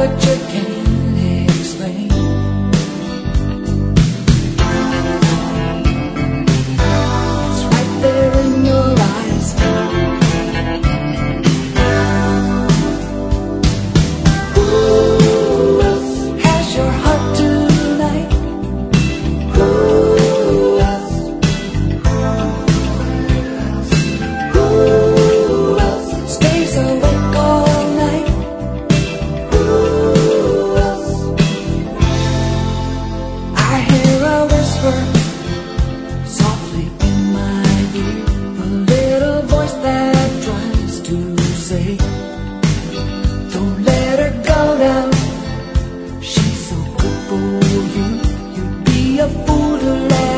but you can't explain. It's right there in your eyes. Who else has your heart tonight? Who else? Who else stays awake all night? Who else? I hear a whisper softly in my ear, a little voice that tries to say, don't let her go now, she's so good for you. You'd be a fool to let